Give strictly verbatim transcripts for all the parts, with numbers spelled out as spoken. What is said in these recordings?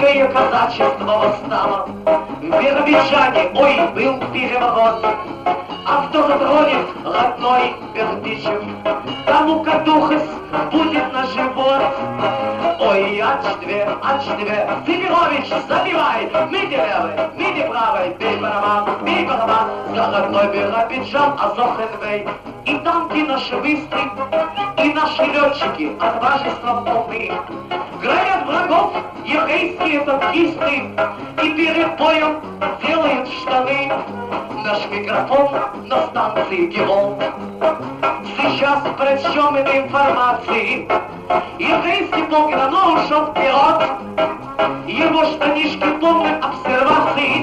Новое казачество восстало. В Биробиджане, ой, был переворот. А кто затронет родной Бердичев, тому кадухас будет на живот. Ой, ач-две, ач-две, Сидорович, забивай! Миди левый, миди правый, бей барабан, бей барабан. За родной Биробиджан, Азов-Энвей. И танки наши быстрые, и наши летчики отважества полны. Громят врагов еврейские танкисты, и перед боем делают штаны. Наш микрофон на станции Гевол. Сейчас прочтем эту информацию. Еврейский полк давно ушел вперед. Его штанишки полны обсерваций.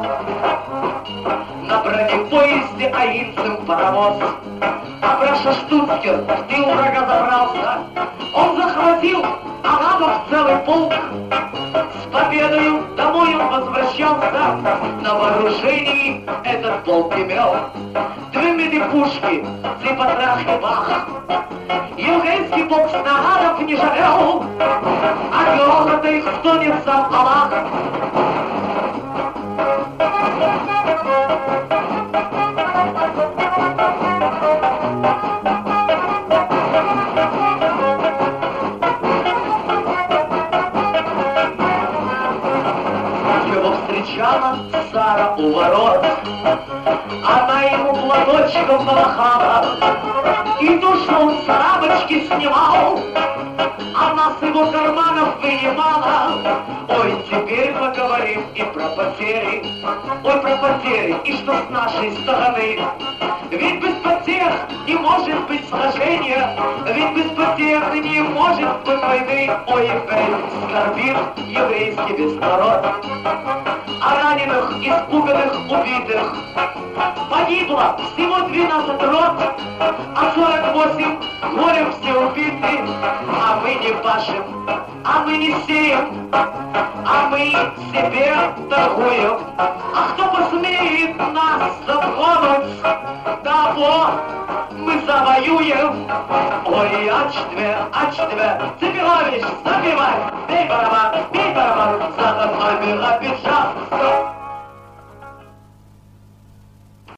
На бронепоезде аинцем паровоз. А Браша Штуцкер в тыл врага забрался. Он захватил арабов целый полк. С победою домой он возвращался. На вооружении этот полк имел две меди-пушки, типа трах-и-бах. Еврейский полк снарядов не жалел, а грохота их стонет сам Аллах. Его встречала Сара у ворот. Она ему платочком помахала, и то, что он с рамочки снимал, она с его карманов вынимала. Ой, теперь поговорим и про потери. Ой, про потери, и что с нашей стороны. Ведь без потерь не может быть сражения, ведь без потерь не может быть войны. Ой, эй, скорбит еврейский весь народ. А раненых, испуганных, убитых погибло всего двенадцать рот, а сорок восемь горем все убиты. А мы не пашем, а мы не сеем, а мы себе торгуем. А кто посмеет нас затронуть, того мы завоюем. Ой, ач-две, ач-две, Сидорович, забивай, бей барабан, бей барабан, за родной Биробиджан.